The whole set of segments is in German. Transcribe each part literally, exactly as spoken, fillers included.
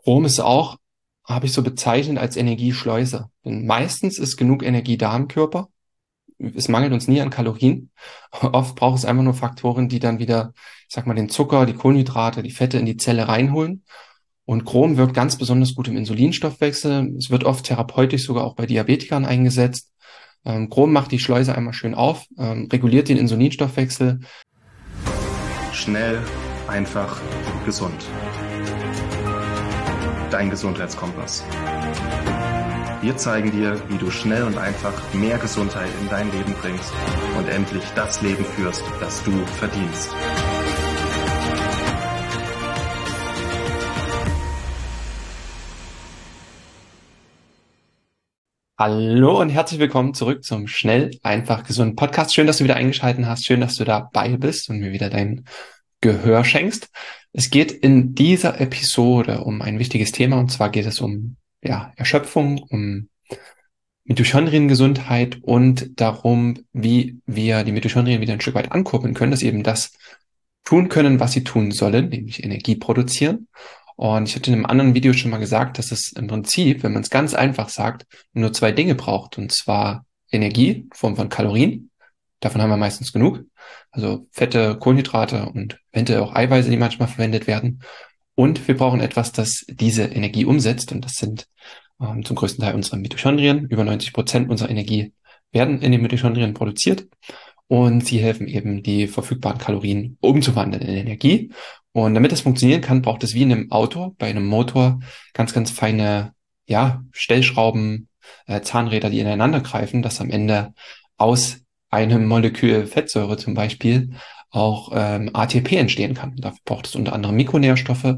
Chrom ist auch, habe ich so bezeichnet als Energieschleuse. Denn meistens ist genug Energie da im Körper. Es mangelt uns nie an Kalorien. Oft braucht es einfach nur Faktoren, die dann wieder, ich sag mal, den Zucker, die Kohlenhydrate, die Fette in die Zelle reinholen. Und Chrom wirkt ganz besonders gut im Insulinstoffwechsel. Es wird oft therapeutisch sogar auch bei Diabetikern eingesetzt. Ähm, Chrom macht die Schleuse einmal schön auf, ähm, reguliert den Insulinstoffwechsel. Schnell, einfach, gesund. Dein Gesundheitskompass. Wir zeigen dir, wie du schnell und einfach mehr Gesundheit in dein Leben bringst und endlich das Leben führst, das du verdienst. Hallo und herzlich willkommen zurück zum Schnell, einfach, gesund Podcast. Schön, dass du wieder eingeschaltet hast. Schön, dass du dabei bist und mir wieder dein Gehör schenkst. Es geht in dieser Episode um ein wichtiges Thema, und zwar geht es um ja, Erschöpfung, um Mitochondriengesundheit und darum, wie wir die Mitochondrien wieder ein Stück weit ankurbeln können, dass sie eben das tun können, was sie tun sollen, nämlich Energie produzieren. Und ich hatte in einem anderen Video schon mal gesagt, dass es im Prinzip, wenn man es ganz einfach sagt, nur zwei Dinge braucht, und zwar Energie in Form von Kalorien. Davon haben wir meistens genug. Also Fette, Kohlenhydrate und eventuell auch Eiweiße, die manchmal verwendet werden. Und wir brauchen etwas, das diese Energie umsetzt. Und das sind ähm, zum größten Teil unsere Mitochondrien. Über neunzig Prozent unserer Energie werden in den Mitochondrien produziert. Und sie helfen eben, die verfügbaren Kalorien umzuwandeln in Energie. Und damit das funktionieren kann, braucht es wie in einem Auto, bei einem Motor, ganz, ganz feine, ja, Stellschrauben, äh, Zahnräder, die ineinander greifen, dass am Ende aus einem Molekül Fettsäure zum Beispiel auch ähm, A T P entstehen kann. Dafür braucht es unter anderem Mikronährstoffe.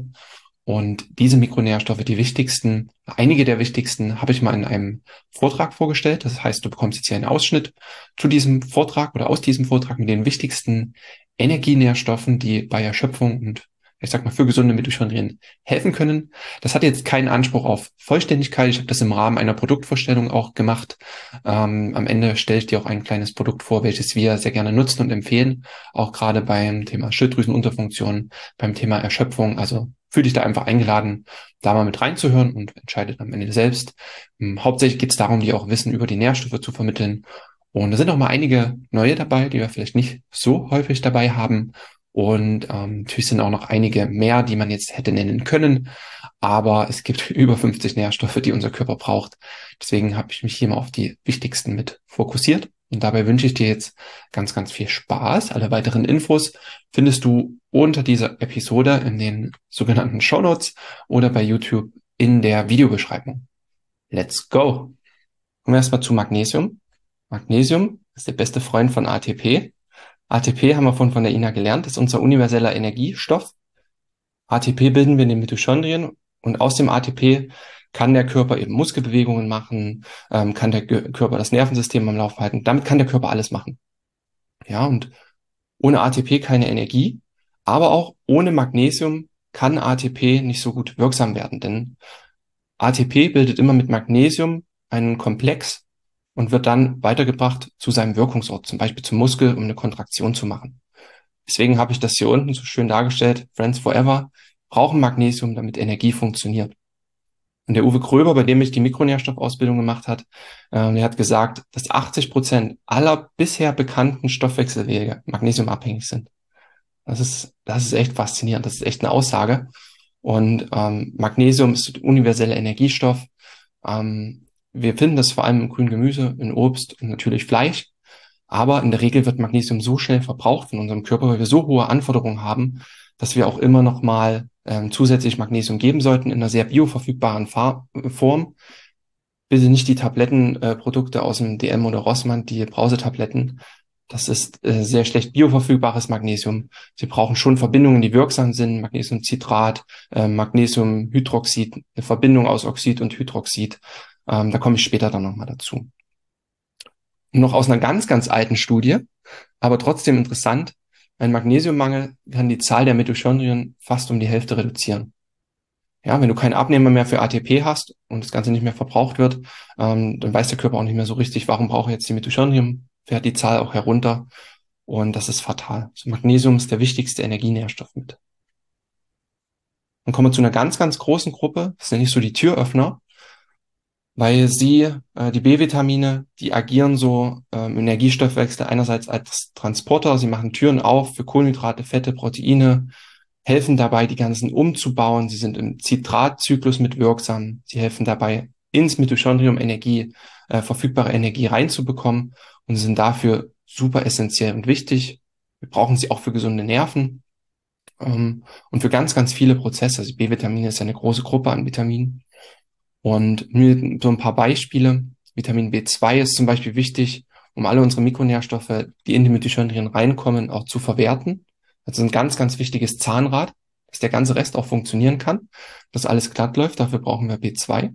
Und diese Mikronährstoffe, die wichtigsten, einige der wichtigsten, habe ich mal in einem Vortrag vorgestellt. Das heißt, du bekommst jetzt hier einen Ausschnitt zu diesem Vortrag oder aus diesem Vortrag mit den wichtigsten Energienährstoffen, die bei Erschöpfung und ich sag mal für gesunde Mitochondrien helfen können. Das hat jetzt keinen Anspruch auf Vollständigkeit. Ich habe das im Rahmen einer Produktvorstellung auch gemacht. Ähm, am Ende stelle ich dir auch ein kleines Produkt vor, welches wir sehr gerne nutzen und empfehlen, auch gerade beim Thema Schilddrüsenunterfunktion, beim Thema Erschöpfung. Also fühl dich da einfach eingeladen, da mal mit reinzuhören und entscheidet am Ende selbst. Ähm, hauptsächlich geht es darum, dir auch Wissen über die Nährstoffe zu vermitteln. Und da sind auch mal einige neue dabei, die wir vielleicht nicht so häufig dabei haben. Und ähm, natürlich sind auch noch einige mehr, die man jetzt hätte nennen können. Aber es gibt über fünfzig Nährstoffe, die unser Körper braucht. Deswegen habe ich mich hier mal auf die wichtigsten mit fokussiert. Und dabei wünsche ich dir jetzt ganz, ganz viel Spaß. Alle weiteren Infos findest du unter dieser Episode in den sogenannten Shownotes oder bei YouTube in der Videobeschreibung. Let's go! Kommen wir erstmal zu Magnesium. Magnesium ist der beste Freund von A T P. A T P haben wir von, von der Ina gelernt, ist unser universeller Energiestoff. A T P bilden wir in den Mitochondrien und aus dem A T P kann der Körper eben Muskelbewegungen machen, ähm, kann der Ge- Körper das Nervensystem am Laufen halten. Damit kann der Körper alles machen. Ja, und ohne A T P keine Energie, aber auch ohne Magnesium kann A T P nicht so gut wirksam werden, denn A T P bildet immer mit Magnesium einen Komplex und wird dann weitergebracht zu seinem Wirkungsort, zum Beispiel zum Muskel, um eine Kontraktion zu machen. Deswegen habe ich das hier unten so schön dargestellt. Friends Forever brauchen Magnesium, damit Energie funktioniert. Und der Uwe Gröber, bei dem ich die Mikronährstoffausbildung gemacht hat, äh, der hat gesagt, dass achtzig Prozent aller bisher bekannten Stoffwechselwege magnesiumabhängig sind. Das ist, das ist echt faszinierend. Das ist echt eine Aussage. Und ähm, Magnesium ist universeller Energiestoff. Ähm, wir finden das vor allem im grünen Gemüse, in Obst und natürlich Fleisch. Aber in der Regel wird Magnesium so schnell verbraucht von unserem Körper, weil wir so hohe Anforderungen haben, dass wir auch immer noch mal ähm, zusätzlich Magnesium geben sollten in einer sehr bioverfügbaren Fa- Form. Bitte nicht die Tablettenprodukte äh, aus dem D M oder Rossmann, die Brausetabletten. Das ist äh, sehr schlecht bioverfügbares Magnesium. Sie brauchen schon Verbindungen, die wirksam sind. Magnesiumcitrat, äh, Magnesiumhydroxid, eine Verbindung aus Oxid und Hydroxid. Ähm, da komme ich später dann nochmal dazu. Noch aus einer ganz, ganz alten Studie, aber trotzdem interessant. Ein Magnesiummangel kann die Zahl der Mitochondrien fast um die Hälfte reduzieren. Ja, wenn du keinen Abnehmer mehr für A T P hast und das Ganze nicht mehr verbraucht wird, ähm, dann weiß der Körper auch nicht mehr so richtig, warum brauche ich jetzt die Mitochondrien, fährt die Zahl auch herunter und das ist fatal. Also Magnesium ist der wichtigste Energienährstoff mit. Dann kommen wir zu einer ganz, ganz großen Gruppe. Das nenne ich so die Türöffner, weil sie, äh, die B-Vitamine, die agieren so äh, im Energiestoffwechsel einerseits als Transporter. Sie machen Türen auf für Kohlenhydrate, Fette, Proteine, helfen dabei, die ganzen umzubauen. Sie sind im Zitratzyklus mit wirksam. Sie helfen dabei, ins Mitochondrium Energie, äh, verfügbare Energie reinzubekommen und sind dafür super essentiell und wichtig. Wir brauchen sie auch für gesunde Nerven ähm, und für ganz, ganz viele Prozesse. Also B-Vitamine ist ja eine große Gruppe an Vitaminen. Und nur so ein paar Beispiele. Vitamin B zwei ist zum Beispiel wichtig, um alle unsere Mikronährstoffe, die in die Mitochondrien reinkommen, auch zu verwerten. Das ist ein ganz, ganz wichtiges Zahnrad, dass der ganze Rest auch funktionieren kann, dass alles glatt läuft. Dafür brauchen wir B zwei.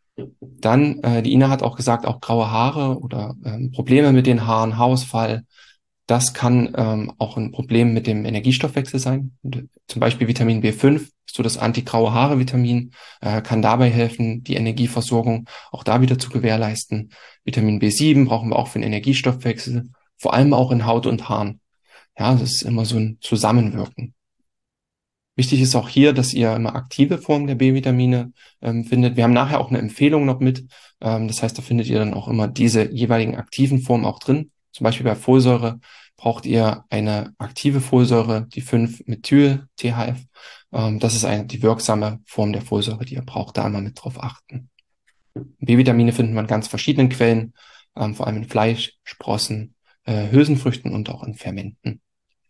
Dann, äh, die Ina hat auch gesagt, auch graue Haare oder ähm, Probleme mit den Haaren, Haarausfall. Das kann ähm, auch ein Problem mit dem Energiestoffwechsel sein. Und, zum Beispiel Vitamin B fünf, so das anti-graue Haare-Vitamin, äh, kann dabei helfen, die Energieversorgung auch da wieder zu gewährleisten. Vitamin B sieben brauchen wir auch für den Energiestoffwechsel, vor allem auch in Haut und Haaren. Ja, das ist immer so ein Zusammenwirken. Wichtig ist auch hier, dass ihr immer aktive Formen der B-Vitamine ähm, findet. Wir haben nachher auch eine Empfehlung noch mit. Ähm, das heißt, da findet ihr dann auch immer diese jeweiligen aktiven Formen auch drin. Zum Beispiel bei Folsäure braucht ihr eine aktive Folsäure, die fünf Methyl-T H F. Ähm, das ist eine, die wirksame Form der Folsäure, die ihr braucht. Da immer mit drauf achten. B-Vitamine finden wir in ganz verschiedenen Quellen, ähm, vor allem in Fleisch, Sprossen, äh, Hülsenfrüchten und auch in Fermenten.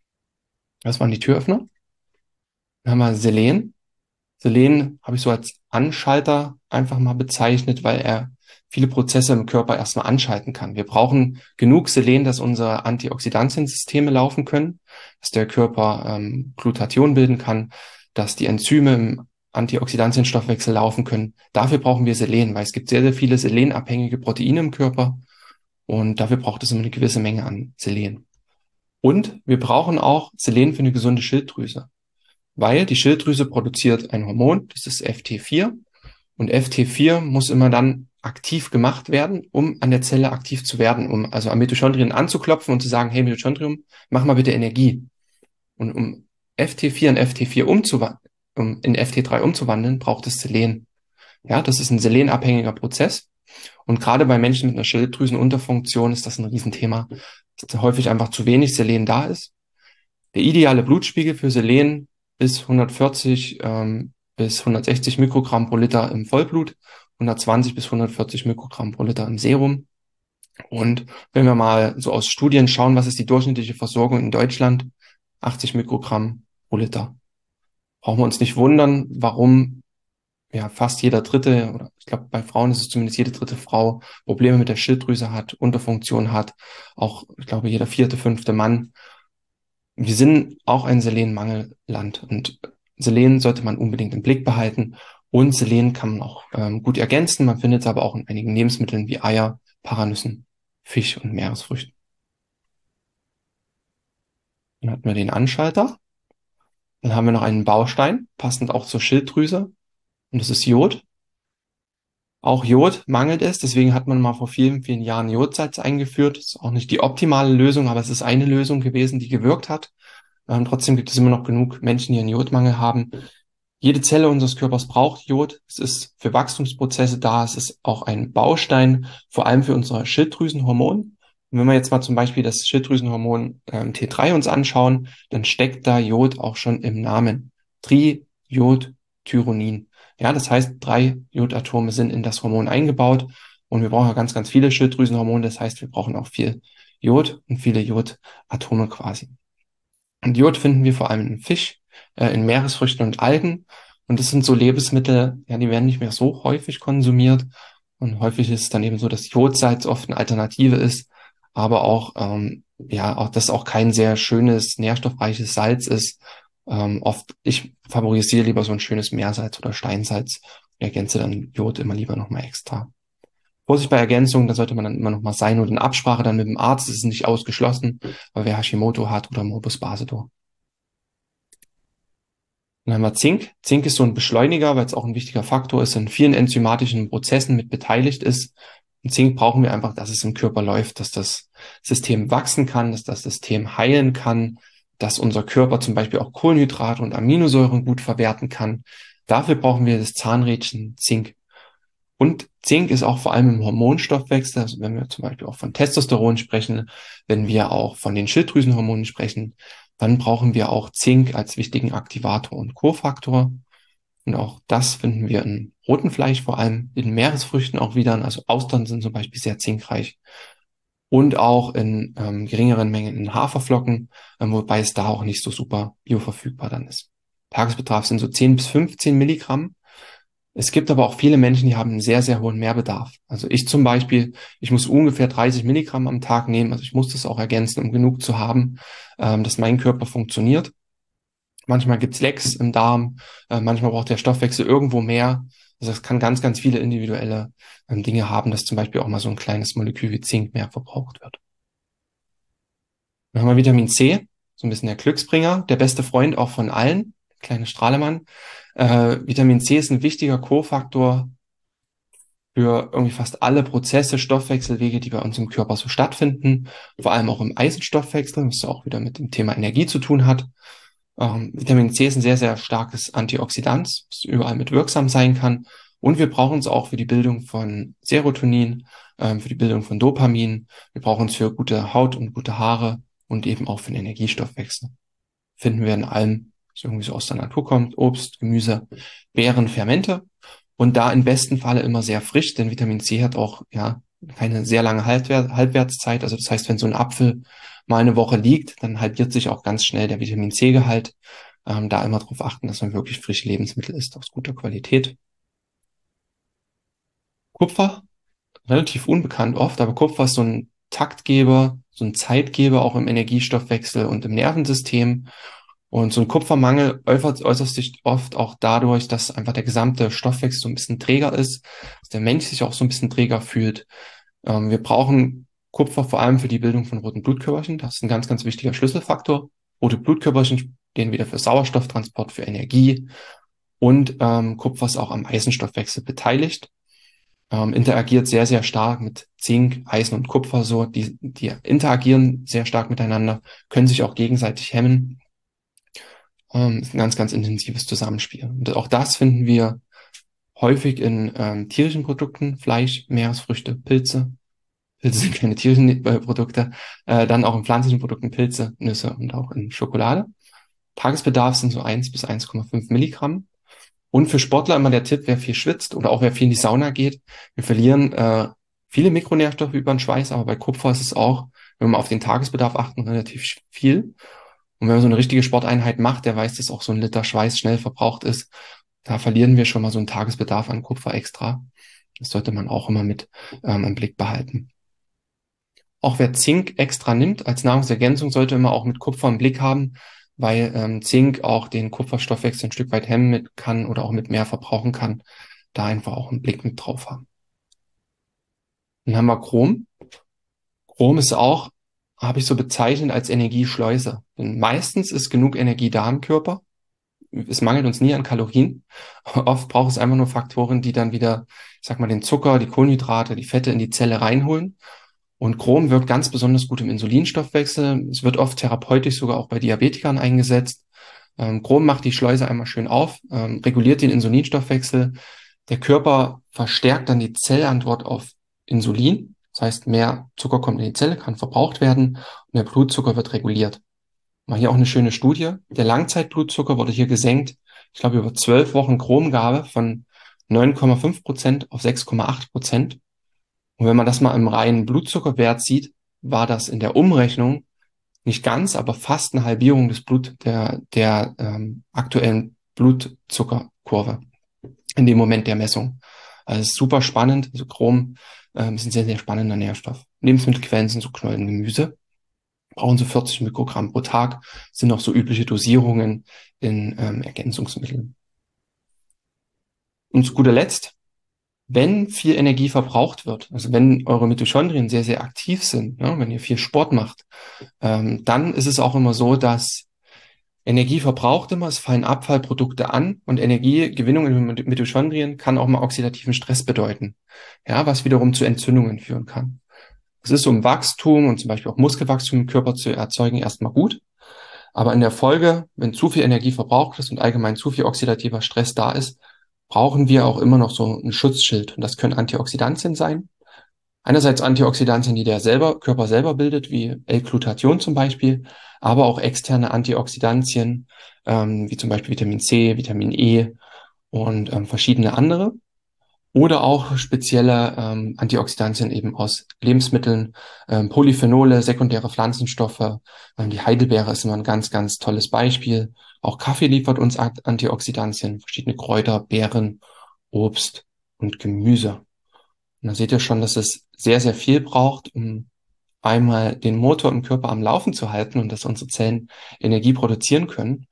Das waren die Türöffner. Dann haben wir Selen. Selen habe ich so als Anschalter einfach mal bezeichnet, weil er viele Prozesse im Körper erstmal anschalten kann. Wir brauchen genug Selen, dass unsere Antioxidantiensysteme laufen können, dass der Körper ähm, Glutathion bilden kann, dass die Enzyme im Antioxidantienstoffwechsel laufen können. Dafür brauchen wir Selen, weil es gibt sehr, sehr viele selenabhängige Proteine im Körper und dafür braucht es immer eine gewisse Menge an Selen. Und wir brauchen auch Selen für eine gesunde Schilddrüse. Weil die Schilddrüse produziert ein Hormon, das ist F T vier. Und F T vier muss immer dann aktiv gemacht werden, um an der Zelle aktiv zu werden, um also am Mitochondrien anzuklopfen und zu sagen, hey Mitochondrium, mach mal bitte Energie. Und um F T vier in F T vier umzuwandeln, um in F T drei umzuwandeln, braucht es Selen. Ja, das ist ein selenabhängiger Prozess. Und gerade bei Menschen mit einer Schilddrüsenunterfunktion ist das ein Riesenthema, dass häufig einfach zu wenig Selen da ist. Der ideale Blutspiegel für Selen bis hundertvierzig ähm, bis hundertsechzig Mikrogramm pro Liter im Vollblut, hundertzwanzig bis hundertvierzig Mikrogramm pro Liter im Serum. Und wenn wir mal so aus Studien schauen, was ist die durchschnittliche Versorgung in Deutschland? achtzig Mikrogramm pro Liter. Brauchen wir uns nicht wundern, warum ja fast jeder dritte, oder ich glaube bei Frauen ist es zumindest jede dritte Frau, Probleme mit der Schilddrüse hat, Unterfunktion hat. Auch, ich glaube, jeder vierte, fünfte Mann. Wir sind auch ein Selenmangelland und Selen sollte man unbedingt im Blick behalten und Selen kann man auch ähm, gut ergänzen. Man findet es aber auch in einigen Lebensmitteln wie Eier, Paranüssen, Fisch und Meeresfrüchten. Dann hatten wir den Anschalter. Dann haben wir noch einen Baustein, passend auch zur Schilddrüse und das ist Jod. Auch Jod mangelt es, deswegen hat man mal vor vielen, vielen Jahren Jodsalz eingeführt. Das ist auch nicht die optimale Lösung, aber es ist eine Lösung gewesen, die gewirkt hat. Ähm, trotzdem gibt es immer noch genug Menschen, die einen Jodmangel haben. Jede Zelle unseres Körpers braucht Jod. Es ist für Wachstumsprozesse da. Es ist auch ein Baustein, vor allem für unser Schilddrüsenhormon. Und wenn wir jetzt mal zum Beispiel das Schilddrüsenhormon ähm, T drei uns anschauen, dann steckt da Jod auch schon im Namen. Trijodtyronin. Ja, das heißt, drei Jodatome sind in das Hormon eingebaut und wir brauchen ja ganz, ganz viele Schilddrüsenhormone. Das heißt, wir brauchen auch viel Jod und viele Jodatome quasi. Und Jod finden wir vor allem in Fisch, äh, in Meeresfrüchten und Algen. Und das sind so Lebensmittel, ja, die werden nicht mehr so häufig konsumiert. Und häufig ist es dann eben so, dass Jodsalz oft eine Alternative ist, aber auch, ähm, ja, auch, dass auch kein sehr schönes, nährstoffreiches Salz ist. Ähm, oft, ich favorisiere lieber so ein schönes Meersalz oder Steinsalz und ergänze dann Jod immer lieber nochmal extra. Vorsicht bei Ergänzungen, da sollte man dann immer nochmal sein und in Absprache dann mit dem Arzt, das ist nicht ausgeschlossen, weil wer Hashimoto hat oder Morbus Basedow. Dann haben wir Zink. Zink ist so ein Beschleuniger, weil es auch ein wichtiger Faktor ist, in vielen enzymatischen Prozessen mit beteiligt ist. Und Zink brauchen wir einfach, dass es im Körper läuft, dass das System wachsen kann, dass das System heilen kann, dass unser Körper zum Beispiel auch Kohlenhydrate und Aminosäuren gut verwerten kann. Dafür brauchen wir das Zahnrädchen Zink. Und Zink ist auch vor allem im Hormonstoffwechsel, also wenn wir zum Beispiel auch von Testosteron sprechen, wenn wir auch von den Schilddrüsenhormonen sprechen, dann brauchen wir auch Zink als wichtigen Aktivator und Kofaktor. Und auch das finden wir in rotem Fleisch, vor allem in Meeresfrüchten auch wieder. Also Austern sind zum Beispiel sehr zinkreich. Und auch in ähm, geringeren Mengen in Haferflocken, ähm, wobei es da auch nicht so super bioverfügbar dann ist. Tagesbedarf sind so zehn bis fünfzehn Milligramm. Es gibt aber auch viele Menschen, die haben einen sehr, sehr hohen Mehrbedarf. Also ich zum Beispiel, ich muss ungefähr dreißig Milligramm am Tag nehmen. Also ich muss das auch ergänzen, um genug zu haben, ähm, dass mein Körper funktioniert. Manchmal gibt's Lecks im Darm, äh, manchmal braucht der Stoffwechsel irgendwo mehr. Also es kann ganz, ganz viele individuelle ähm, Dinge haben, dass zum Beispiel auch mal so ein kleines Molekül wie Zink mehr verbraucht wird. Dann haben wir Vitamin C, so ein bisschen der Glücksbringer, der beste Freund auch von allen, kleine Strahlemann. Äh, Vitamin C ist ein wichtiger Kofaktor für irgendwie fast alle Prozesse, Stoffwechselwege, die bei uns im Körper so stattfinden, vor allem auch im Eisenstoffwechsel, was auch wieder mit dem Thema Energie zu tun hat. Ähm, Vitamin C ist ein sehr, sehr starkes Antioxidant, was überall mit wirksam sein kann. Und wir brauchen es auch für die Bildung von Serotonin, ähm, für die Bildung von Dopamin. Wir brauchen es für gute Haut und gute Haare und eben auch für den Energiestoffwechsel. Finden wir in allem, was irgendwie so aus der Natur kommt: Obst, Gemüse, Beeren, Fermente. Und da im besten Falle immer sehr frisch, denn Vitamin C hat auch ja keine sehr lange Halbwer Halbwertszeit. Also das heißt, wenn so ein Apfel mal eine Woche liegt, dann halbiert sich auch ganz schnell der Vitamin C-Gehalt. Ähm, da immer darauf achten, dass man wirklich frische Lebensmittel isst, aus guter Qualität. Kupfer, relativ unbekannt oft, aber Kupfer ist so ein Taktgeber, so ein Zeitgeber auch im Energiestoffwechsel und im Nervensystem. Und so ein Kupfermangel äußert, äußert sich oft auch dadurch, dass einfach der gesamte Stoffwechsel so ein bisschen träger ist, dass der Mensch sich auch so ein bisschen träger fühlt. Ähm, wir brauchen Kupfer vor allem für die Bildung von roten Blutkörperchen. Das ist ein ganz, ganz wichtiger Schlüsselfaktor. Rote Blutkörperchen stehen wieder für Sauerstofftransport, für Energie. Und ähm, Kupfer ist auch am Eisenstoffwechsel beteiligt. Ähm, interagiert sehr, sehr stark mit Zink, Eisen und Kupfer. So, die, die interagieren sehr stark miteinander, können sich auch gegenseitig hemmen. Ähm, ist ein ganz, ganz intensives Zusammenspiel. Und auch das finden wir häufig in ähm, tierischen Produkten: Fleisch, Meeresfrüchte, Pilze. Pilze sind keine tierischen äh, Produkte. Äh, dann auch in pflanzlichen Produkten Pilze, Nüsse und auch in Schokolade. Tagesbedarf sind so eins bis eins Komma fünf Milligramm. Und für Sportler immer der Tipp: wer viel schwitzt oder auch wer viel in die Sauna geht, wir verlieren äh, viele Mikronährstoffe über den Schweiß, aber bei Kupfer ist es auch, wenn wir auf den Tagesbedarf achten, relativ viel. Und wenn man so eine richtige Sporteinheit macht, der weiß, dass auch so ein Liter Schweiß schnell verbraucht ist. Da verlieren wir schon mal so einen Tagesbedarf an Kupfer extra. Das sollte man auch immer mit ähm, im Blick behalten. Auch wer Zink extra nimmt als Nahrungsergänzung, sollte immer auch mit Kupfer im Blick haben, weil ähm, Zink auch den Kupferstoffwechsel ein Stück weit hemmen mit kann oder auch mit mehr verbrauchen kann. Da einfach auch einen Blick mit drauf haben. Dann haben wir Chrom. Chrom ist auch, habe ich so bezeichnet, als Energieschleuse. Denn meistens ist genug Energie da im Körper. Es mangelt uns nie an Kalorien. Oft braucht es einfach nur Faktoren, die dann wieder, ich sag mal, den Zucker, die Kohlenhydrate, die Fette in die Zelle reinholen. Und Chrom wirkt ganz besonders gut im Insulinstoffwechsel. Es wird oft therapeutisch sogar auch bei Diabetikern eingesetzt. Ähm, Chrom macht die Schleuse einmal schön auf, ähm, reguliert den Insulinstoffwechsel. Der Körper verstärkt dann die Zellantwort auf Insulin. Das heißt, mehr Zucker kommt in die Zelle, kann verbraucht werden und der Blutzucker wird reguliert. Mal hier auch eine schöne Studie. Der Langzeitblutzucker wurde hier gesenkt, ich glaube, über zwölf Wochen Chromgabe von neun Komma fünf Prozent auf sechs Komma acht Prozent. Und wenn man das mal im reinen Blutzuckerwert sieht, war das in der Umrechnung nicht ganz, aber fast eine Halbierung des Blut, der, der ähm, aktuellen Blutzuckerkurve in dem Moment der Messung. Also es ist super spannend. Also Chrom ähm, ist ein sehr, sehr spannender Nährstoff. Lebensmittelquellen sind so Knollen, Gemüse. Brauchen so vierzig Mikrogramm pro Tag, sind auch so übliche Dosierungen in ähm, Ergänzungsmitteln. Und zu guter Letzt, wenn viel Energie verbraucht wird, also wenn eure Mitochondrien sehr, sehr aktiv sind, ja, wenn ihr viel Sport macht, ähm, dann ist es auch immer so, dass Energie verbraucht immer, es fallen Abfallprodukte an und Energiegewinnung in den Mitochondrien kann auch mal oxidativen Stress bedeuten, ja, was wiederum zu Entzündungen führen kann. Es ist, um Wachstum und zum Beispiel auch Muskelwachstum im Körper zu erzeugen, erstmal gut. Aber in der Folge, wenn zu viel Energie verbraucht ist und allgemein zu viel oxidativer Stress da ist, brauchen wir auch immer noch so ein Schutzschild. Und das können Antioxidantien sein. Einerseits Antioxidantien, die der selber, Körper selber bildet, wie L-Glutathion zum Beispiel, aber auch externe Antioxidantien, ähm, wie zum Beispiel Vitamin C, Vitamin E und ähm, verschiedene andere. Oder auch spezielle ähm, Antioxidantien eben aus Lebensmitteln, ähm, Polyphenole, sekundäre Pflanzenstoffe. Ähm, die Heidelbeere ist immer ein ganz, ganz tolles Beispiel. Auch Kaffee liefert uns Antioxidantien, verschiedene Kräuter, Beeren, Obst und Gemüse. Und da seht ihr schon, dass es sehr, sehr viel braucht, um einmal den Motor im Körper am Laufen zu halten und dass unsere Zellen Energie produzieren können.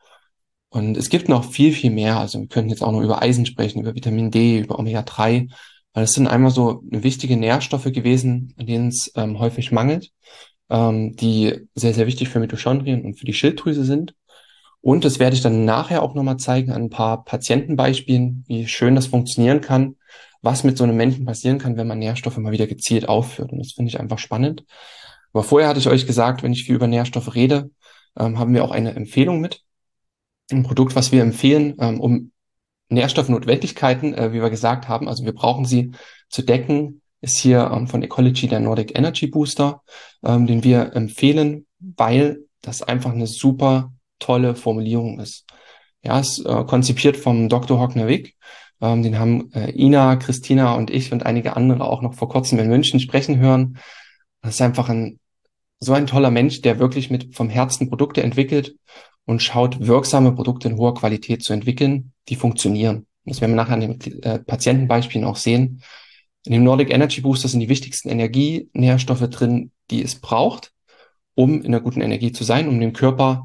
Und es gibt noch viel, viel mehr. Also wir könnten jetzt auch noch über Eisen sprechen, über Vitamin D, über Omega drei, weil das sind einmal so wichtige Nährstoffe gewesen, an denen es ähm, häufig mangelt, ähm, die sehr, sehr wichtig für Mitochondrien und für die Schilddrüse sind. Und das werde ich dann nachher auch nochmal zeigen an ein paar Patientenbeispielen, wie schön das funktionieren kann, was mit so einem Menschen passieren kann, wenn man Nährstoffe mal wieder gezielt aufführt. Und das finde ich einfach spannend. Aber vorher hatte ich euch gesagt, wenn ich viel über Nährstoffe rede, ähm, haben wir auch eine Empfehlung mit. Ein Produkt, was wir empfehlen, ähm, um Nährstoffnotwendigkeiten, äh, wie wir gesagt haben, also wir brauchen sie zu decken, ist hier ähm, von Ecology der Nordic Energy Booster, ähm, den wir empfehlen, weil das einfach eine super tolle Formulierung ist. Ja, ist äh, konzipiert vom Doktor Hockner-Wick. Ähm, den haben äh, Ina, Christina und ich und einige andere auch noch vor kurzem in München sprechen hören. Das ist einfach ein so ein toller Mensch, der wirklich mit vom Herzen Produkte entwickelt und schaut, wirksame Produkte in hoher Qualität zu entwickeln, die funktionieren. Das werden wir nachher an den äh, Patientenbeispielen auch sehen. In dem Nordic Energy Booster sind die wichtigsten Energienährstoffe drin, die es braucht, um in einer guten Energie zu sein, um dem Körper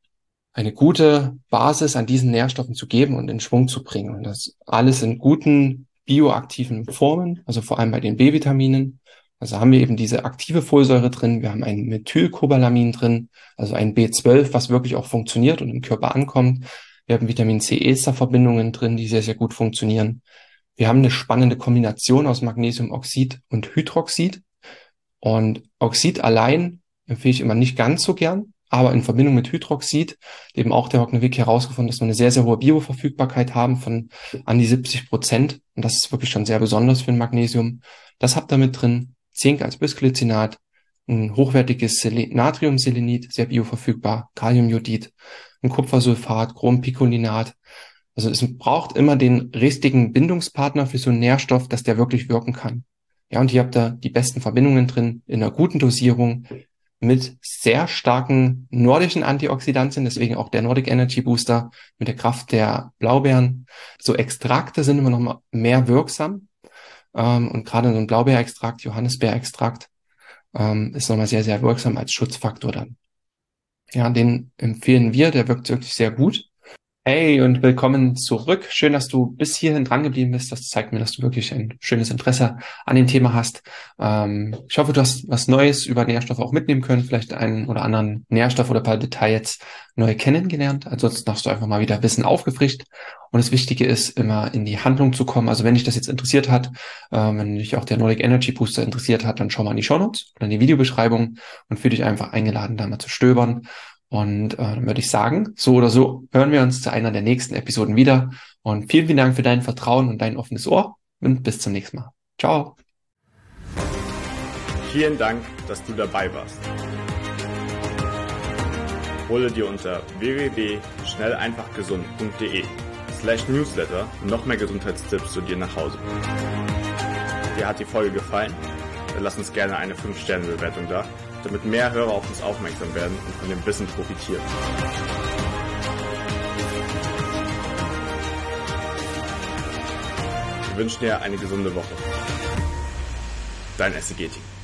eine gute Basis an diesen Nährstoffen zu geben und in Schwung zu bringen. Und das alles in guten bioaktiven Formen, also vor allem bei den B-Vitaminen. Also haben wir eben diese aktive Folsäure drin, wir haben ein Methylcobalamin drin, also ein B zwölf, was wirklich auch funktioniert und im Körper ankommt. Wir haben Vitamin C-Ester-Verbindungen drin, die sehr, sehr gut funktionieren. Wir haben eine spannende Kombination aus Magnesiumoxid und Hydroxid. Und Oxid allein empfehle ich immer nicht ganz so gern, aber in Verbindung mit Hydroxid, eben auch der Hockner-Wick herausgefunden, dass wir eine sehr, sehr hohe Bioverfügbarkeit haben von an die siebzig Prozent. Und das ist wirklich schon sehr besonders für ein Magnesium. Das habt ihr mit drin. Zink als Bisglycinat, ein hochwertiges Natriumselenit, sehr bioverfügbar, Kaliumjodid, ein Kupfersulfat, Chrompikolinat. Also es braucht immer den richtigen Bindungspartner für so einen Nährstoff, dass der wirklich wirken kann. Ja, und hier habt ihr die besten Verbindungen drin, in einer guten Dosierung, mit sehr starken nordischen Antioxidantien, deswegen auch der Nordic Energy Booster mit der Kraft der Blaubeeren. So Extrakte sind immer noch mal mehr wirksam. Ähm, und gerade so ein Blaubeerextrakt, Johannisbeerextrakt, ähm, ist nochmal sehr, sehr wirksam als Schutzfaktor dann. Ja, den empfehlen wir, der wirkt wirklich sehr gut. Hey und willkommen zurück. Schön, dass du bis hierhin dran geblieben bist. Das zeigt mir, dass du wirklich ein schönes Interesse an dem Thema hast. Ähm, ich hoffe, du hast was Neues über Nährstoffe auch mitnehmen können, vielleicht einen oder anderen Nährstoff oder ein paar Details neu kennengelernt. Ansonsten hast du einfach mal wieder Wissen aufgefrischt. Und das Wichtige ist, immer in die Handlung zu kommen. Also wenn dich das jetzt interessiert hat, ähm, wenn dich auch der Nordic Energy Booster interessiert hat, dann schau mal in die Shownotes oder in die Videobeschreibung und fühle dich einfach eingeladen, da mal zu stöbern. Und äh, dann würde ich sagen, so oder so hören wir uns zu einer der nächsten Episoden wieder. Und vielen, vielen Dank für dein Vertrauen und dein offenes Ohr. Und bis zum nächsten Mal. Ciao. Vielen Dank, dass du dabei warst. Hole dir unter w w w punkt schnell einfach gesund punkt de slash newsletter noch mehr Gesundheitstipps zu dir nach Hause. Dir hat die Folge gefallen? Dann lass uns gerne eine fünf Sterne Bewertung da, damit mehr Hörer auf uns aufmerksam werden und von dem Wissen profitieren. Wir wünschen dir eine gesunde Woche. Dein S C G-Team.